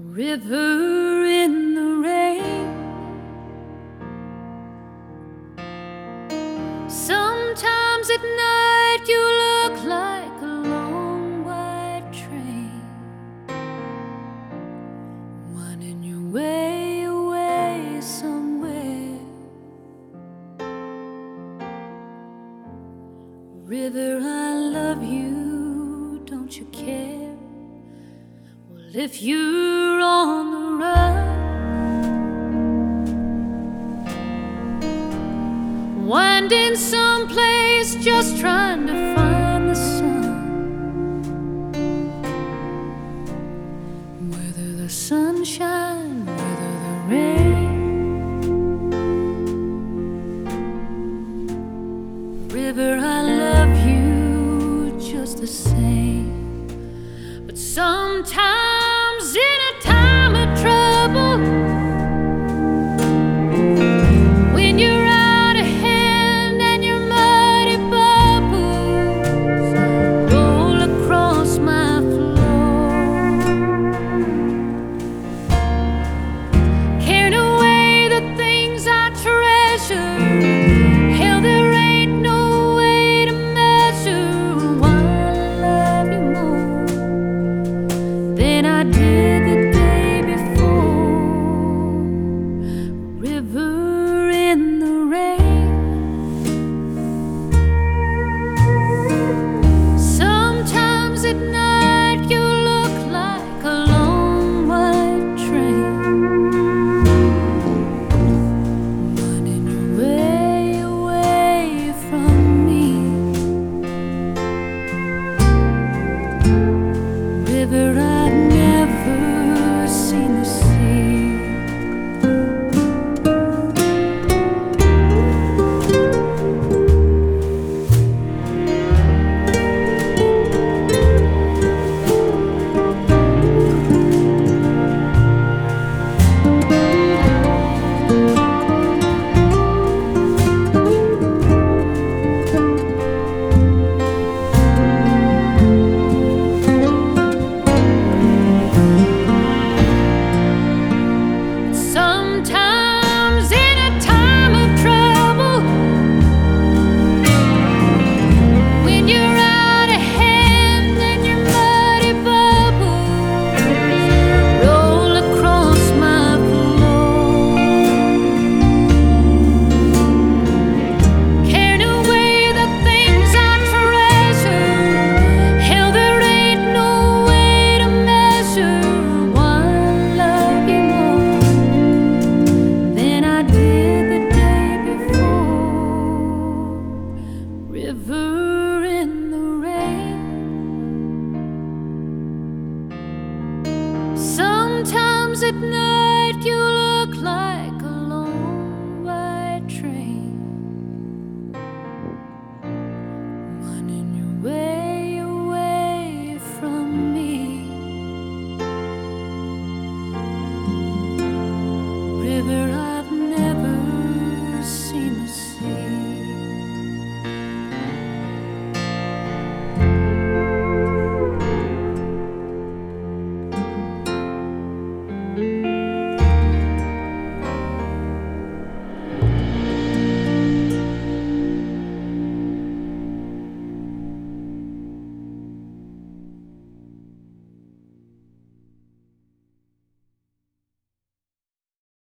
River in the rain. Sometimes at night you look like a long white train, winding your way away somewhere. River, I love you, don't you care? Well, if you're on the run, winding someplace just trying to find the sun, whether the sunshine, whether the rain. River, I love you just the same. But sometimes in a time of trouble, when you're out of hand and your muddy bubbles roll across my floor, carrying away the things I treasure, hell, there ain't no way to measure why I love you more than I did the day before. River in the rain. Sometimes at night you look like a long white train, winding your way away from me. River, I've never seen the sea. Sometimes in a time of trouble, when you're out of hand and your muddy bubbles roll across my floor, carrying away the things I treasure, hell, there ain't no way to measure why I love you more than I did the day before. River in the rain. Sometimes at night